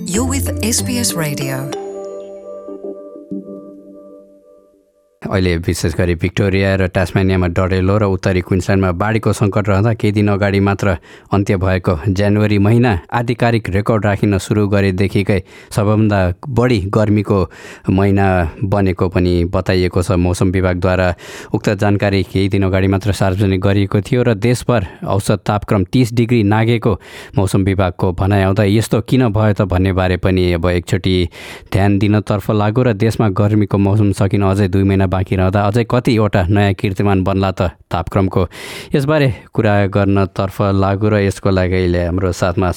You're with SBS Radio. अहिले विशेष गरी भिक्टोरिया र टास्मानियामा डढेलो र उत्तरी क्विन्सल्यान्डमा बाढीको सङ्कट रहँदा केही दिन अगाडि मात्र अन्त्य भएको जनवरी महिना आधिकारिक रेकर्ड राखिन सुरु गरेदेखिकै सबभन्दा बढी गर्मीको महिना बनेको पनि बताइएको छ। मौसम विभागद्वारा उक्त जानकारी केही दिन अगाडि मात्र सार्वजनिक गरिएको थियो र देशभर औसत तापक्रम 30 डिग्री नागेको मौसम विभागको भनाइ आउँदा यस्तो किन भयो त भन्ने बारे पनि अब एकचोटि ध्यान दिनतर्फ लाग्यो र देशमा गर्मीको मौसम सकिन अझै 2 महिना बाँकी रहँदा अझै कतिवटा नयाँ कीर्तिमान बन्ला त तापक्रमको, यसबारे कुरा गर्नतर्फ लाग्यो र यसको लागि अहिले हाम्रो साथमा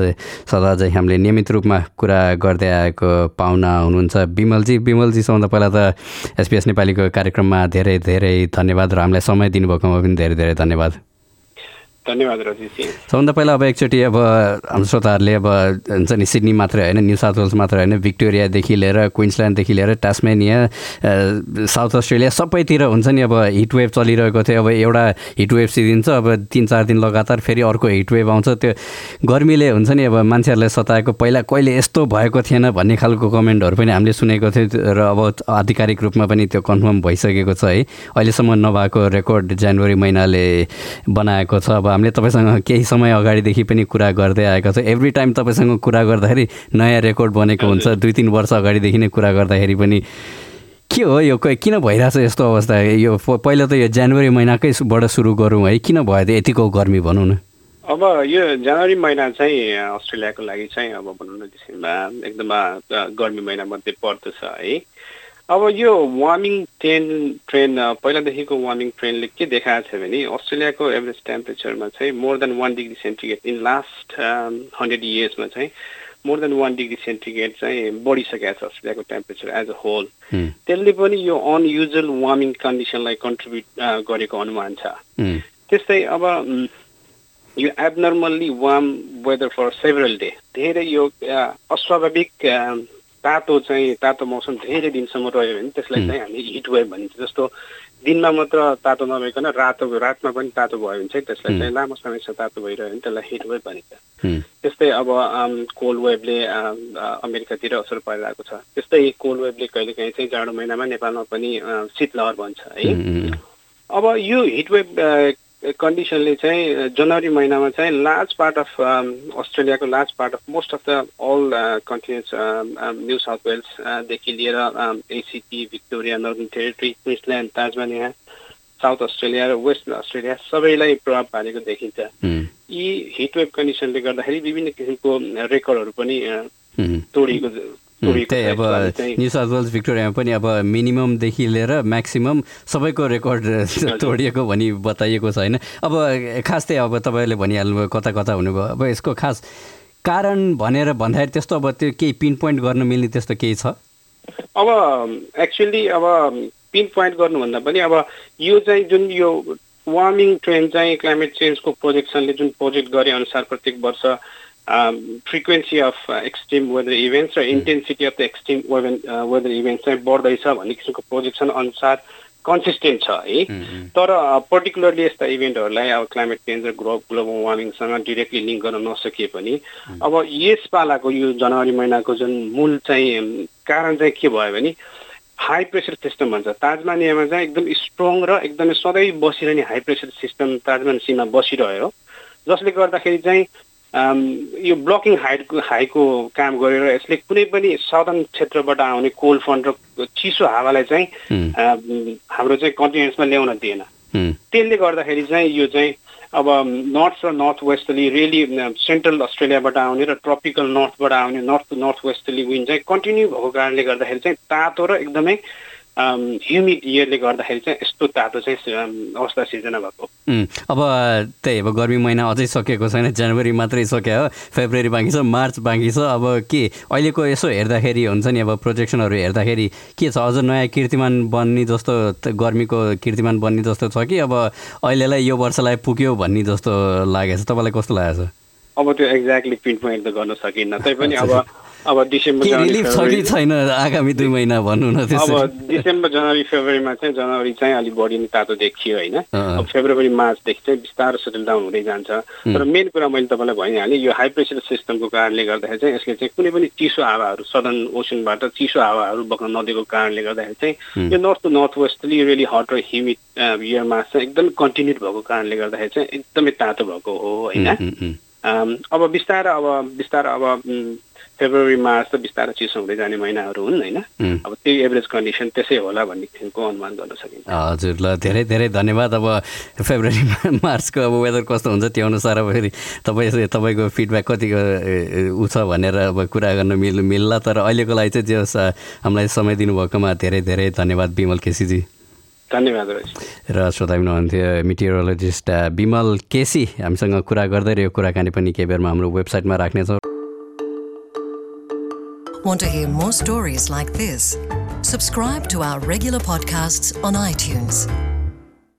सदा हामीले नियमित रूपमा कुरा गर्दै आएको पाहुना हुनुहुन्छ विमलजी। सबभन्दा पहिला त SBS नेपालीको कार्यक्रममा धेरै धेरै धन्यवाद र हामीलाई समय दिनुभएकोमा पनि धेरै धेरै धन्यवाद। धन्यवाद रजितजी। सबभन्दा पहिला अब एकचोटि अब हाम्रो श्रोताहरूले अब हुन्छ नि सिडनी मात्रै होइन, न्यू साउथ वेल्स मात्रै होइन, भिक्टोरियादेखि लिएर क्विन्सल्यान्डदेखि लिएर टास्मेनिया, साउथ अस्ट्रेलिया सबैतिर हुन्छ नि अब हिटवेभ चलिरहेको थियो। अब एउटा हिटवेभ सिदिन्छ, अब 3-4 दिन लगातार फेरि अर्को हिटवेभ आउँछ। त्यो गर्मीले हुन्छ नि अब मान्छेहरूलाई सताएको, पहिला कहिले यस्तो भएको थिएन भन्ने खालको कमेन्टहरू पनि हामीले सुनेको थियो र अब आधिकारिक रूपमा पनि त्यो कन्फर्म भइसकेको छ है। अहिलेसम्म नभएको रेकर्ड जनवरी महिनाले बनाएको छ। अब हामीले तपाईँसँग केही समय अगाडिदेखि पनि कुरा गर्दै आएको छ। एभ्री टाइम तपाईँसँग कुरा गर्दाखेरि नयाँ रेकर्ड बनेको हुन्छ। 2-3 वर्ष अगाडिदेखि नै कुरा गर्दाखेरि पनि के हो यो किन भइरहेछ यस्तो अवस्था? यो पहिला त यो जनवरी महिनाकैबाट सुरु गरौँ है, किन भयो त यतिको गर्मी भनौँ न? अब यो जनवरी महिना चाहिँ अस्ट्रेलियाको लागि चाहिँ अब भनौँ न डिसेम्बर एकदम गर्मी महिना मध्ये पर्दछ है। अब यो वार्मिङ ट्रेन पहिलादेखिको वार्मिङ ट्रेन्डले के देखाएको छ भने अस्ट्रेलियाको एभरेज टेम्परेचरमा चाहिँ more than 1 degree centigrade in last 100 इयर्समा चाहिँ मोर देन 1 डिग्री सेन्टिग्रेड चाहिँ बढिसकेको छ अस्ट्रेलियाको टेम्परेचर एज अ होल। त्यसले पनि यो अनयुजुअल वार्मिङ कन्डिसनलाई कन्ट्रिब्युट गरेको अनुमान छ। त्यस्तै अब यो abnormally warm weather for several day, धेरै यो अस्वाभाविक तातो मौसम धेरै दिनसम्म रह्यो भने त्यसलाई चाहिँ हामी हिट वेभ भनिन्छ। जस्तो दिनमा मात्र तातो नभइकन रातमा पनि तातो भयो भने चाहिँ त्यसलाई चाहिँ लामो समयसम्म तातो भइरह्यो भने त्यसलाई हिट वेभ भनिन्छ। त्यस्तै अब कोल्ड वेभले अमेरिकातिर असर परिरहेको छ। त्यस्तै कोल्ड वेभले कहिलेकाहीँ चाहिँ जाडो महिनामा नेपालमा पनि शीतलहर भन्छ है। अब यो हिट वेभ कन्डिसनले चाहिँ जनवरी महिनामा चाहिँ लार्ज पार्ट अफ अस्ट्रेलियाको large part of most of the all continents New South वेल्सदेखि लिएर ACT, Victoria, Northern Territory, Queensland, Tasmania, South Australia र वेस्ट अस्ट्रेलिया सबैलाई प्रभाव पारेको देखिन्छ। यी हिटवेभ कन्डिसनले गर्दाखेरि विभिन्न किसिमको रेकर्डहरू पनि तोडिएको। त्यही अब न्यू साउथ वेल्स, भिक्टोरियामा पनि अब मिनिममदेखि लिएर म्याक्सिमम सबैको रेकर्ड तोडिएको भनी बताइएको छ होइन। अब खास चाहिँ अब तपाईँले भनिहाल्नुभयो कता कता हुनुभयो। अब यसको खास कारण भनेर भन्दाखेरि त्यस्तो अब त्यो केही पिन पोइन्ट गर्न मिल्ने त्यस्तो केही छ? अब एक्चुअली अब पिन पोइन्ट गर्नुभन्दा पनि अब यो चाहिँ जुन यो वार्मिङ ट्रेन्ड चाहिँ क्लाइमेट चेन्जको प्रोजेक्सनले जुन प्रोजेक्ट गरे अनुसार प्रत्येक वर्ष frequency of extreme weather events र intensity of the extreme weather events चाहिँ बढ्दैछ भन्ने किसिमको प्रोजेक्सन अनुसार कन्सिस्टेन्ट छ है। तर पर्टिकुलरली यस्ता इभेन्टहरूलाई अब क्लाइमेट चेन्ज र ग्लोबल वार्मिङसँग डिरेक्टली लिङ्क गर्न नसके पनि अब यस पालाको यो जनवरी महिनाको जुन मूल चाहिँ कारण चाहिँ के भयो भने हाई प्रेसर सिस्टम भन्छ। ताजमानियामा चाहिँ एकदम स्ट्रङ र एकदमै सधैँ बसिरहने हाई प्रेसर सिस्टम ताजमान सीमा बसिरह्यो, जसले गर्दाखेरि चाहिँ यो ब्लकिङ हाईको काम गरेर यसले कुनै पनि साउदर्न क्षेत्रबाट आउने कोल्ड फ्रन्ट र चिसो हावालाई चाहिँ हाम्रो चाहिँ कन्टिनेन्ट्समा ल्याउन दिएन। त्यसले गर्दाखेरि चाहिँ यो चाहिँ अब नर्थ र नर्थ वेस्टली रियली सेन्ट्रल अस्ट्रेलियाबाट आउने र ट्रपिकल नर्थबाट आउने नर्थ वेस्टली विन्ड चाहिँ कन्टिन्यू भएको कारणले गर्दाखेरि चाहिँ तातो र एकदमै ह्युमिड इयरले गर्दाखेरि चाहिँ यस्तो तातो चाहिँ अवस्था सिर्जना भएको। अब त्यही अब गर्मी महिना अझै सकेको छैन, जनवरी मात्रै सक्यो हो, फेब्रुअरी बाँकी छ, मार्च बाँकी छ। अब के अहिलेको यसो हेर्दाखेरि हुन्छ नि अब प्रोजेक्सनहरू हेर्दाखेरि के छ, अझ नयाँ कीर्तिमान बन्ने जस्तो, गर्मीको कीर्तिमान बन्ने जस्तो छ कि अब अहिलेलाई यो वर्षलाई पुग्यो भन्ने जस्तो लागेको छ? तपाईँलाई कस्तो लागेको छ? अब त्यो एक्ज्याक्टली पिन पोइन्ट त गर्न सकिन्न, तैपनि अब अब डिसेम्बर रिलिफ छ कि छैन आगामी 2 महिना भन्नु न त्यसो। अब डिसेम्बर जनवरी फेब्रुअरीमा चाहिँ जनवरी चाहिँ अलिक बढी नै तातो देखियो होइन। अब फेब्रुअरी मार्चदेखि चाहिँ बिस्तारो सेटल डाउन हुँदै जान्छ। तर मेन कुरा मैले तपाईँलाई भनिहालेँ, यो हाई प्रेसर सिस्टमको कारणले गर्दाखेरि चाहिँ यसले चाहिँ कुनै पनि चिसो हावाहरू सदर्न ओसनबाट चिसो हावाहरू बग्न नदिएको कारणले गर्दाखेरि चाहिँ यो north to north westerly really hot र ह्युमिड इयर मास चाहिँ एकदम कन्टिन्युड भएको कारणले गर्दाखेरि चाहिँ एकदमै तातो भएको हो होइन। अब बिस्तारै अब फेब्रुअरी मार्च त बिस्तारै चिसो हुँदै जाने महिनाहरू हुन् होइन। अब त्यही एभरेज कन्डिसन त्यसै होला भन्ने किसिमको अनुमान गर्न सकिन्छ। हजुर, ल धेरै धेरै धन्यवाद। अब फेब्रुअरी मार्चको अब वेदर कस्तो हुन्छ त्यो अनुसार अब फेरि तपाईँको फिडब्याक कतिको उ छ भनेर अब कुरा गर्न मिल्ला। तर अहिलेको लागि चाहिँ जे होस् हामीलाई समय दिनुभएकोमा धेरै धेरै धन्यवाद विमल केसीजी। धन्यवाद। र श्रोता हुनुहुन्थ्यो मिटियोरोलोजिस्ट विमल केसी हामीसँग कुरा गर्दै रह्यो। कुराकानी पनि केही बेरमा हाम्रो वेबसाइटमा राख्नेछौँ। Want to hear more stories like this? Subscribe to our regular podcasts on iTunes.